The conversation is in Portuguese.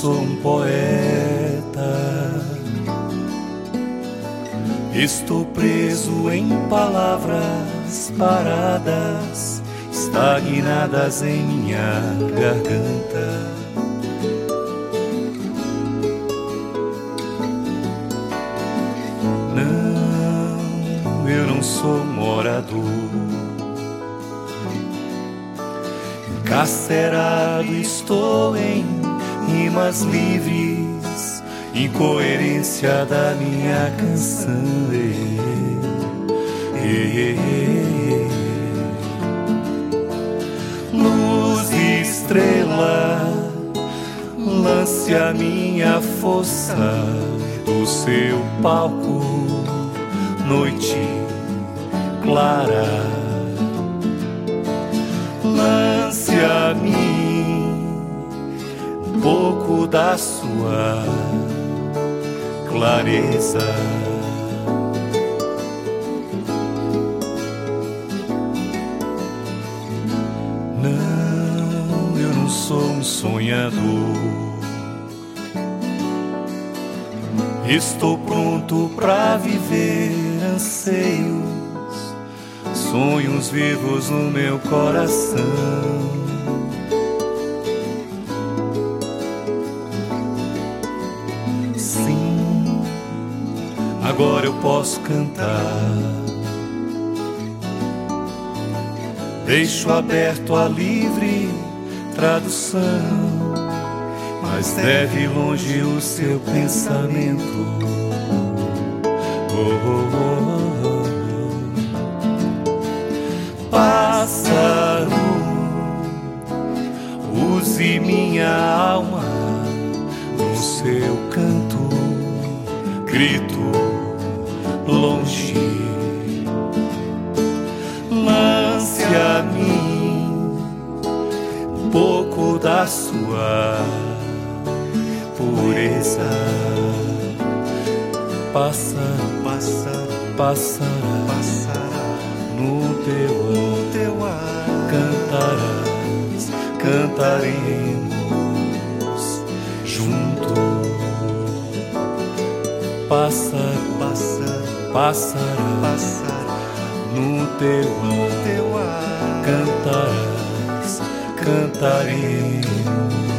sou um poeta. Estou preso em palavras paradas, estagnadas em minha garganta. Não, eu não sou morador. Encarcerado estou em rimas livres, incoerência da minha canção. Luz e estrela, lance a minha força do seu palco. Noite clara, lance a mim um pouco da sua clareza. Não, eu não sou um sonhador. Estou pronto pra viver anseios, sonhos vivos no meu coração. Sim, agora eu posso cantar. Deixo aberto a livre tradução, mas deve longe o seu pensamento. Pássaro, use minha alma no seu canto. Grito longe, lance a mim um pouco da sua pureza. Pássaro, pássaro, pássaro, pássaro, no teu ar cantarás, cantaremos juntos. Pássaro, pássaro, pássaro, pássaro, no teu ar cantarás, cantaremos.